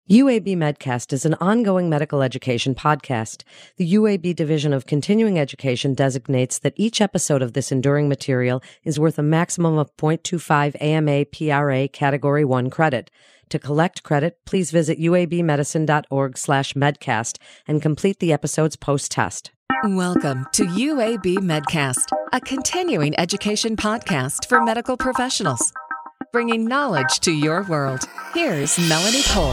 UAB Medcast is an ongoing medical education podcast. The UAB Division of Continuing Education designates that each episode of this enduring material is worth a maximum of 0.25 AMA PRA Category 1 credit. To collect credit, please visit uabmedicine.org/medcast and complete the episode's post-test. Welcome to UAB Medcast, a continuing education podcast for medical professionals, bringing knowledge to your world. Here's Melanie Cole.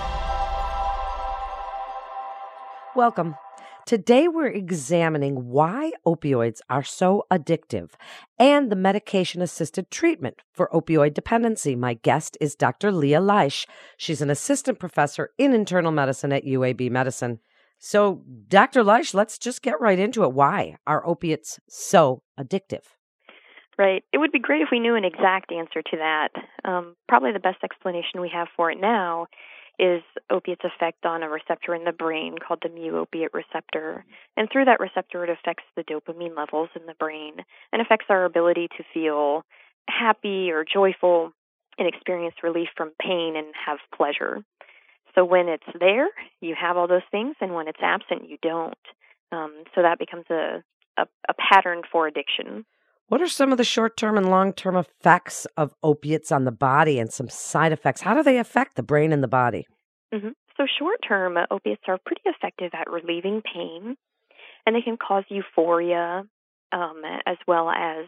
Welcome. Today we're examining why opioids are so addictive and the medication-assisted treatment for opioid dependency. My guest is Dr. Leah Leish. She's an assistant professor in internal medicine at UAB Medicine. So, Dr. Leish, let's just get right into it. Why are opiates so addictive? Right. It would be great if we knew an exact answer to that. Probably the best explanation we have for it now is opiates' effect on a receptor in the brain called the mu-opiate receptor. And through that receptor, it affects the dopamine levels in the brain and affects our ability to feel happy or joyful and experience relief from pain and have pleasure. So when it's there, you have all those things, and when it's absent, you don't. So that becomes a pattern for addiction. What are some of the short-term and long-term effects of opiates on the body and some side effects? How do they affect the brain and the body? Mm-hmm. So short-term, opiates are pretty effective at relieving pain, and they can cause euphoria as well as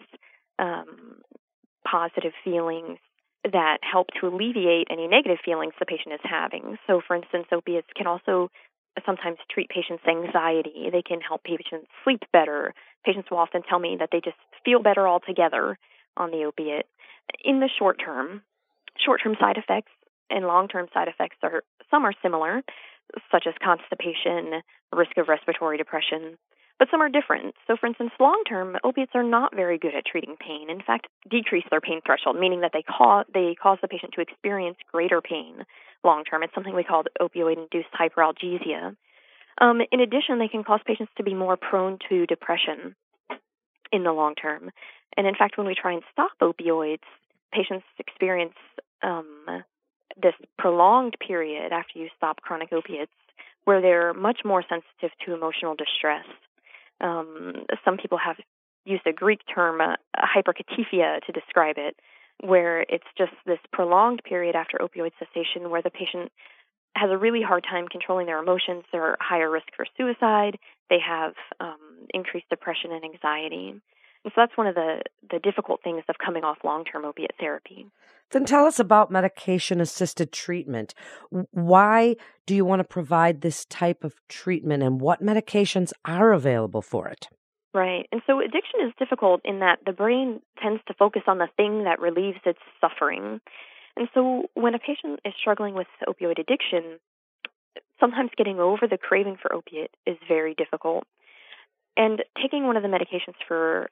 positive feelings that help to alleviate any negative feelings the patient is having. So, for instance, opiates can also sometimes treat patients' anxiety. They can help patients sleep better. Patients will often tell me that they just feel better altogether on the opiate. In the short-term side effects and long-term side effects are similar, such as constipation, risk of respiratory depression, but some are different. So, for instance, long-term, opiates are not very good at treating pain. In fact, decrease their pain threshold, meaning that they cause the patient to experience greater pain long-term. It's something we call opioid-induced hyperalgesia. In addition, they can cause patients to be more prone to depression in the long term. And in fact, when we try and stop opioids, patients experience this prolonged period after you stop chronic opiates where they're much more sensitive to emotional distress. Some people have used a Greek term, hyperkatifia, to describe it, where it's just this prolonged period after opioid cessation where the patient has a really hard time controlling their emotions. They're at higher risk for suicide. They have increased depression and anxiety. And so that's one of the difficult things of coming off long-term opiate therapy. Then tell us about medication-assisted treatment. Why do you want to provide this type of treatment, and what medications are available for it? Right. And so addiction is difficult in that the brain tends to focus on the thing that relieves its suffering. And so when a patient is struggling with opioid addiction, sometimes getting over the craving for opiate is very difficult. And taking one of the medications for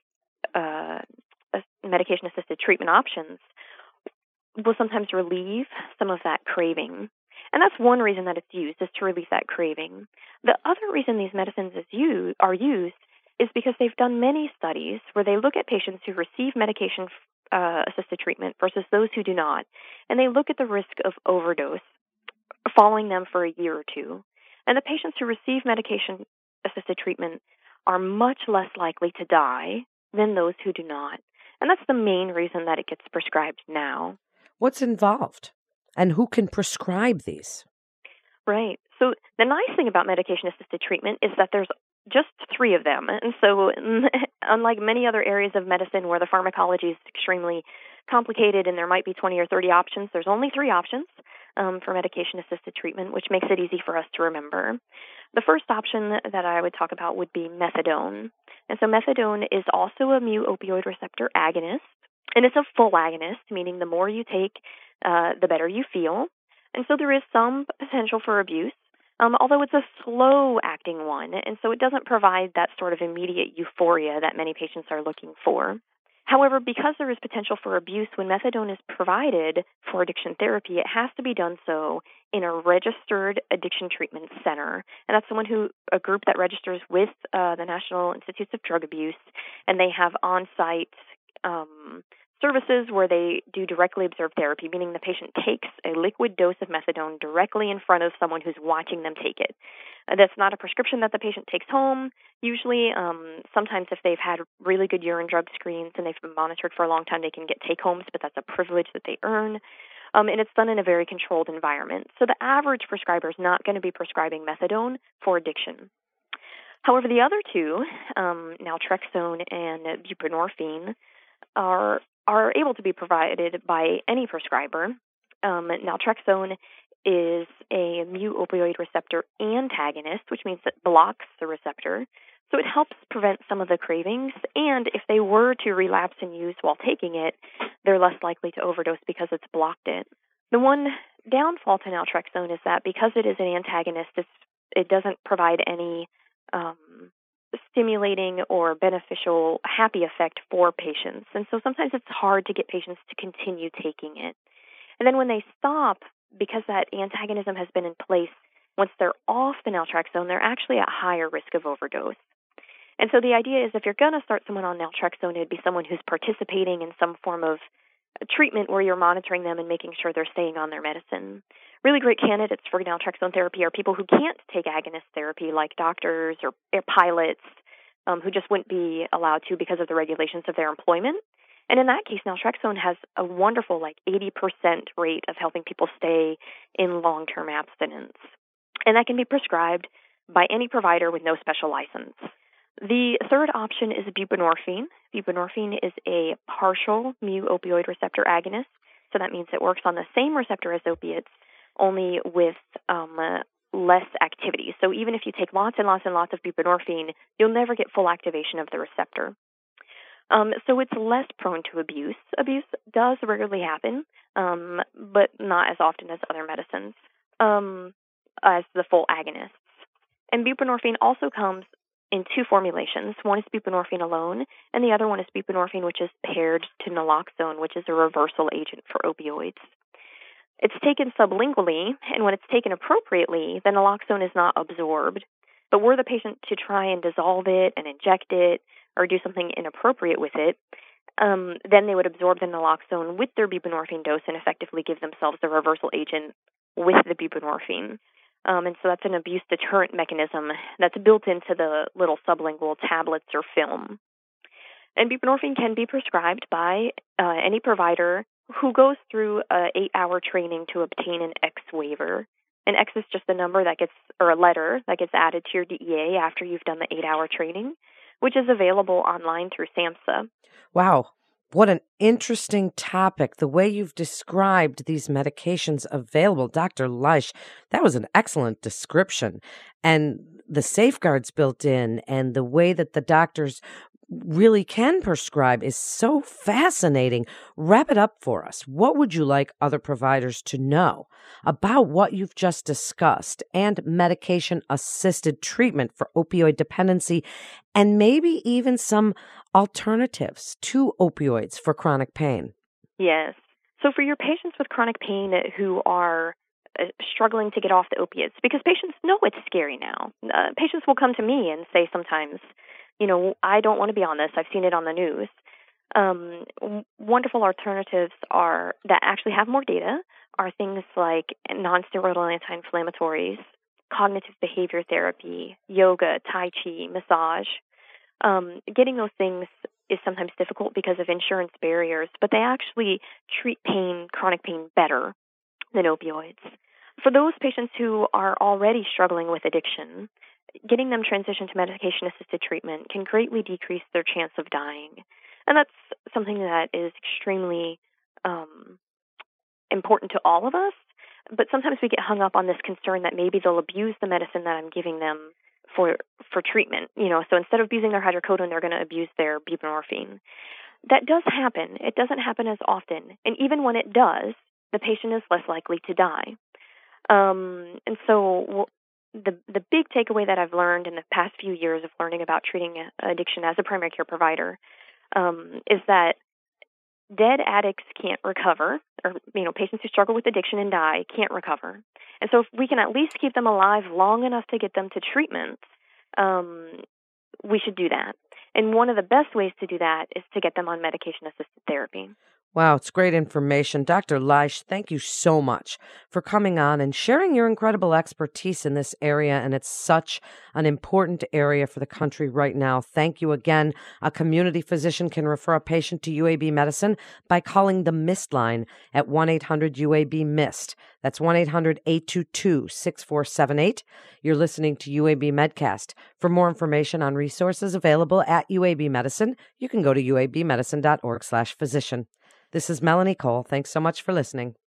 medication-assisted treatment options will sometimes relieve some of that craving. And that's one reason that it's used, is to relieve that craving. The other reason these medicines are used is because they've done many studies where they look at patients who receive medication-assisted treatment versus those who do not. And they look at the risk of overdose following them for a year or two. And the patients who receive medication-assisted treatment are much less likely to die than those who do not. And that's the main reason that it gets prescribed now. What's involved? And who can prescribe these? Right. So the nice thing about medication-assisted treatment is that there's just 3 of them. And so unlike many other areas of medicine where the pharmacology is extremely complicated and there might be 20 or 30 options, there's only 3 options for medication-assisted treatment, which makes it easy for us to remember. The first option that I would talk about would be methadone. And so methadone is also a mu-opioid receptor agonist, and it's a full agonist, meaning the more you take, the better you feel. And so there is some potential for abuse, although it's a slow-acting one, and so it doesn't provide that sort of immediate euphoria that many patients are looking for. However, because there is potential for abuse, when methadone is provided for addiction therapy, it has to be done so in a registered addiction treatment center. And that's a group that registers with the National Institutes of Drug Abuse, and they have on-site services where they do directly observed therapy, meaning the patient takes a liquid dose of methadone directly in front of someone who's watching them take it. That's not a prescription that the patient takes home. Usually, sometimes if they've had really good urine drug screens and they've been monitored for a long time, they can get take-homes, but that's a privilege that they earn. And it's done in a very controlled environment. So the average prescriber is not going to be prescribing methadone for addiction. However, the other two, naltrexone and buprenorphine, are able to be provided by any prescriber. Naltrexone is a mu-opioid receptor antagonist, which means it blocks the receptor. So it helps prevent some of the cravings, and if they were to relapse and use while taking it, they're less likely to overdose because it's blocked it. The one downfall to naltrexone is that because it is an antagonist, it doesn't provide any stimulating or beneficial happy effect for patients. And so sometimes it's hard to get patients to continue taking it. And then when they stop, because that antagonism has been in place, once they're off the naltrexone, they're actually at higher risk of overdose. And so the idea is if you're going to start someone on naltrexone, it'd be someone who's participating in some form of treatment where you're monitoring them and making sure they're staying on their medicine. Really great candidates for naltrexone therapy are people who can't take agonist therapy, like doctors or pilots who just wouldn't be allowed to because of the regulations of their employment. And in that case, naltrexone has a wonderful 80% rate of helping people stay in long-term abstinence. And that can be prescribed by any provider with no special license. The third option is buprenorphine. Buprenorphine is a partial mu-opioid receptor agonist, so that means it works on the same receptor as opiates, only with less activity. So even if you take lots and lots and lots of buprenorphine, you'll never get full activation of the receptor. So it's less prone to abuse. Abuse does regularly happen, but not as often as other medicines, as the full agonists. And buprenorphine also comes in two formulations. One is buprenorphine alone, and the other one is buprenorphine, which is paired to naloxone, which is a reversal agent for opioids. It's taken sublingually, and when it's taken appropriately, the naloxone is not absorbed. But were the patient to try and dissolve it and inject it or do something inappropriate with it, then they would absorb the naloxone with their buprenorphine dose and effectively give themselves the reversal agent with the buprenorphine. And so that's an abuse deterrent mechanism that's built into the little sublingual tablets or film. And buprenorphine can be prescribed by any provider who goes through an 8-hour training to obtain an X waiver. An X is just a number that gets, or a letter that gets added to your DEA after you've done the 8-hour training, which is available online through SAMHSA. Wow. What an interesting topic. The way you've described these medications available, Dr. Leish, that was an excellent description. And the safeguards built in and the way that the doctors really can prescribe is so fascinating. Wrap it up for us. What would you like other providers to know about what you've just discussed and medication-assisted treatment for opioid dependency, and maybe even some alternatives to opioids for chronic pain? Yes. So for your patients with chronic pain who are struggling to get off the opiates, because patients know it's scary now. Patients will come to me and say sometimes, I don't want to be on this. I've seen it on the news. Wonderful alternatives that actually have more data are things like non-steroidal anti-inflammatories, cognitive behavior therapy, yoga, tai chi, massage. Getting those things is sometimes difficult because of insurance barriers, but they actually treat chronic pain better than opioids. For those patients who are already struggling with addiction, getting them transitioned to medication-assisted treatment can greatly decrease their chance of dying. And that's something that is extremely important to all of us, but sometimes we get hung up on this concern that maybe they'll abuse the medicine that I'm giving them for treatment. So instead of abusing their hydrocodone, they're going to abuse their buprenorphine. That does happen. It doesn't happen as often. And even when it does, the patient is less likely to die. And so the big takeaway that I've learned in the past few years of learning about treating addiction as a primary care provider is that dead addicts can't recover, or patients who struggle with addiction and die can't recover. And so if we can at least keep them alive long enough to get them to treatment, we should do that. And one of the best ways to do that is to get them on medication-assisted therapy. Wow, it's great information. Dr. Leish, thank you so much for coming on and sharing your incredible expertise in this area. And it's such an important area for the country right now. Thank you again. A community physician can refer a patient to UAB Medicine by calling the MIST line at 1-800-UAB-MIST. That's 1-800-822-6478. You're listening to UAB Medcast. For more information on resources available at UAB Medicine, you can go to uabmedicine.org/physician. This is Melanie Cole. Thanks so much for listening.